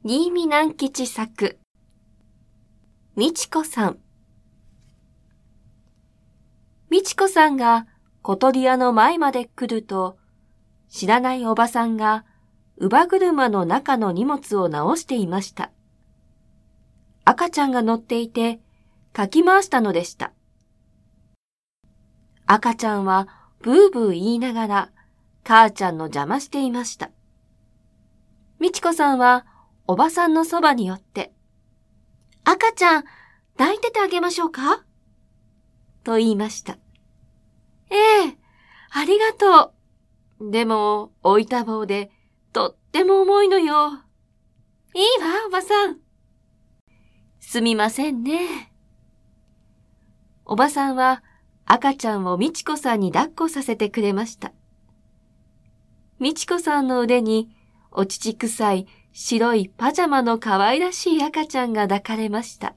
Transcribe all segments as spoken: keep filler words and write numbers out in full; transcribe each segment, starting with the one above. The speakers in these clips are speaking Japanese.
新見南吉作、みちこさん。みちこさんが小鳥屋の前まで来ると、知らないおばさんが乳母車の中の荷物を直していました。赤ちゃんが乗っていて、かき回したのでした。赤ちゃんはブーブー言いながら、母ちゃんの邪魔していました。みちこさんは、おばさんのそばに寄って、赤ちゃん、抱いててあげましょうかと言いました。ええ、ありがとう。でも、置いた棒で、とっても重いのよ。いいわ、おばさん。すみませんね。おばさんは、赤ちゃんをみちこさんに抱っこさせてくれました。みちこさんの腕に、お乳臭い白いパジャマの可愛らしい赤ちゃんが抱かれました。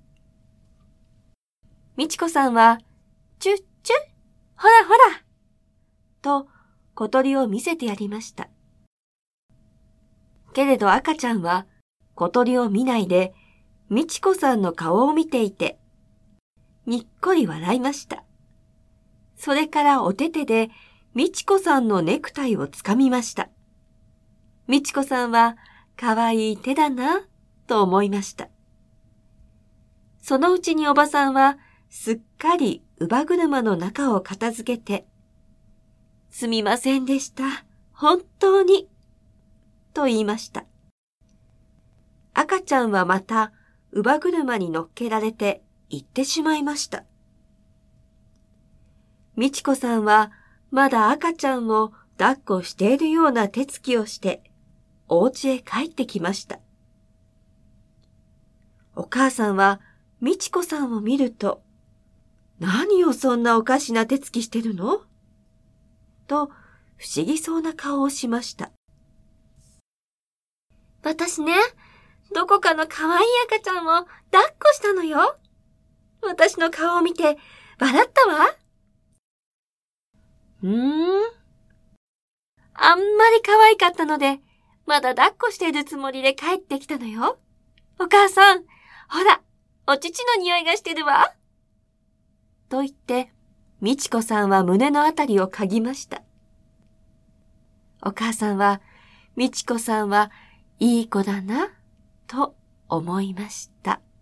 みちこさんは、チュッチュッ、ほらほら、と小鳥を見せてやりました。けれど赤ちゃんは小鳥を見ないで、みちこさんの顔を見ていて、にっこり笑いました。それからお手手でみちこさんのネクタイをつかみました。みちこさんはかわいい手だな、と思いました。そのうちにおばさんはすっかり乳母車の中を片付けて、すみませんでした、本当に、と言いました。赤ちゃんはまた乳母車に乗っけられて行ってしまいました。みちこさんはまだ赤ちゃんを抱っこしているような手つきをして、お家へ帰ってきました。お母さんはみちこさんを見ると、何をそんなおかしな手つきしてるのと不思議そうな顔をしました。私ね、どこかの可愛い赤ちゃんを抱っこしたのよ。私の顔を見て笑ったわ。うーん。あんまり可愛かったので、まだ抱っこしているつもりで帰ってきたのよ。お母さん、ほら、お乳の匂いがしてるわ。と言って、みちこさんは胸のあたりを嗅ぎました。お母さんは、みちこさんはいい子だな、と思いました。